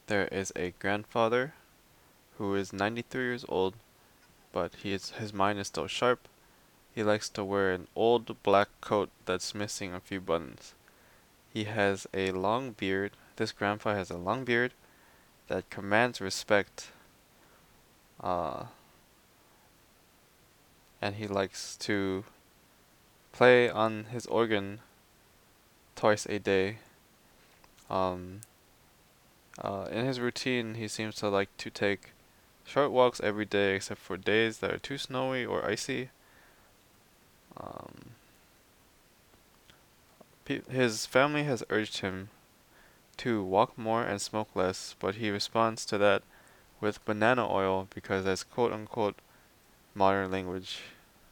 There is a grandfather who is 93 years old, but his mind is still sharp. He likes to wear an old black coat that's missing a few buttons. He has a long beard. This grandfather has a long beard that commands respect. Uh, and he likes to play on his organ twice a day. Um, in his routine, he seems to like to take short walks every day except for days that are too snowy or icy. Um, his family has urged him to walk more and smoke less, but he responds to that with banana oil because that's quote unquote modern language.